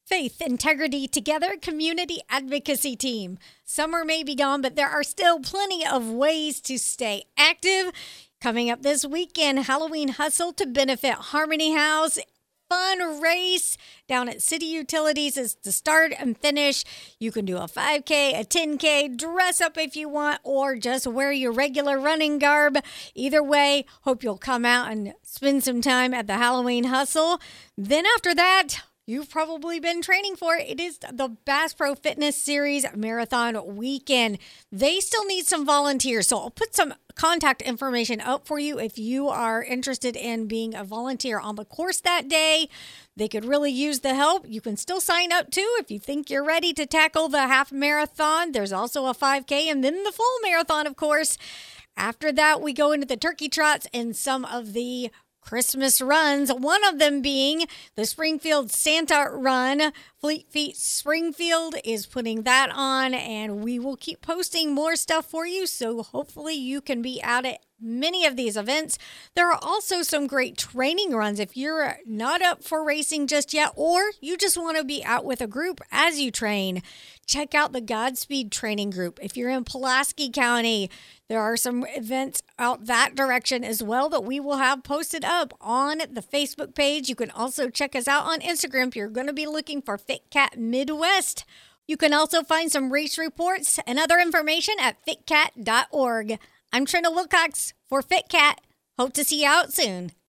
Faith, integrity, together, community advocacy team. Summer may be gone, but there are still plenty of ways to stay active. Coming up this weekend, Halloween Hustle to benefit Harmony House. Fun race down at City Utilities is the start and finish. You can do a 5K, a 10K, dress up if you want, or just wear your regular running garb. Either way, hope you'll come out and spend some time at the Halloween Hustle. Then after that, you've probably been training for it. It is the Bass Pro Fitness Series Marathon Weekend. They still need some volunteers, so I'll put some contact information up for you if you are interested in being a volunteer on the course that day. They could really use the help. You can still sign up too if you think you're ready to tackle the half marathon. There's also a 5K and then the full marathon, of course. After that, we go into the turkey trots and some of the Christmas runs, one of them being the Springfield Santa Run. Fleet Feet Springfield is putting that on, and we will keep posting more stuff for you, so hopefully you can be out at many of these events. There are also some great training runs if you're not up for racing just yet, or you just want to be out with a group as you train. Check out the Godspeed Training Group. If you're in Pulaski County, there are some events out that direction as well that we will have posted up on the Facebook page. You can also check us out on Instagram if you're going to be looking for FitCat Midwest. You can also find some race reports and other information at fitcat.org. I'm Trina Wilcox for FitCat. Hope to see you out soon.